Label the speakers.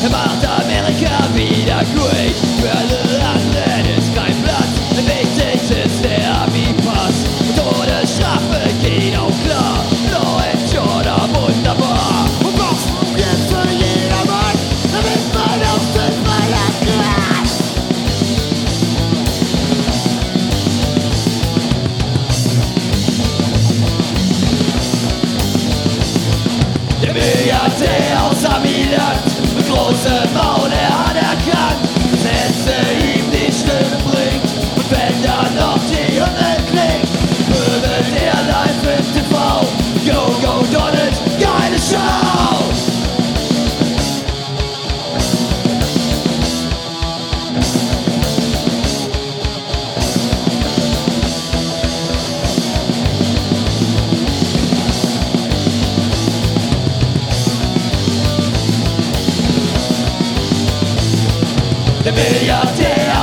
Speaker 1: Er macht Amerika wieder great. Für alle anderen ist kein Platz. Wichtig ist der Abi-Pass. Todesstrafe geht auch klar. Law and Order, wunderbar.
Speaker 2: Und was jetzt für jedermann, damit man auf den verlassen hat.
Speaker 1: Der Milliardär aus Amiland mit großem Maul, er hat erkannt, dass Hetze ihm die Stimme bringt. Und wenn dann noch die Hymne klingt, pöbelt er live im TV. Go, go, Donald, geile Show! Der Milliardär